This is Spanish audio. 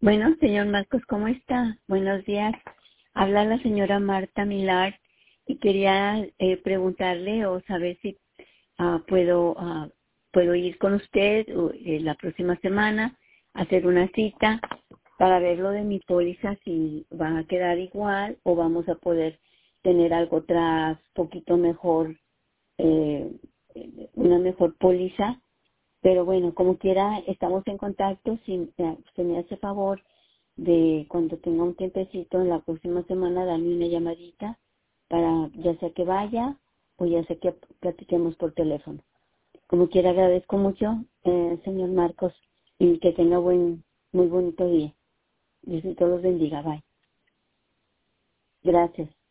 Bueno, señor Marcos, ¿cómo está? Buenos días. Habla la señora Marta Millar y quería preguntarle o saber si puedo ir con usted la próxima semana a hacer una cita para ver lo de mi póliza, si va a quedar igual o vamos a poder tener algo tras poquito mejor, eh, una mejor póliza. Pero bueno, como quiera, estamos en contacto. Si se me hace favor de cuando tenga un tiempecito en la próxima semana, darme una llamadita para ya sea que vaya o ya sea que platiquemos por teléfono. Como quiera, agradezco mucho, señor Marcos, y que tenga muy bonito día. Dios los bendiga. Bye. Gracias.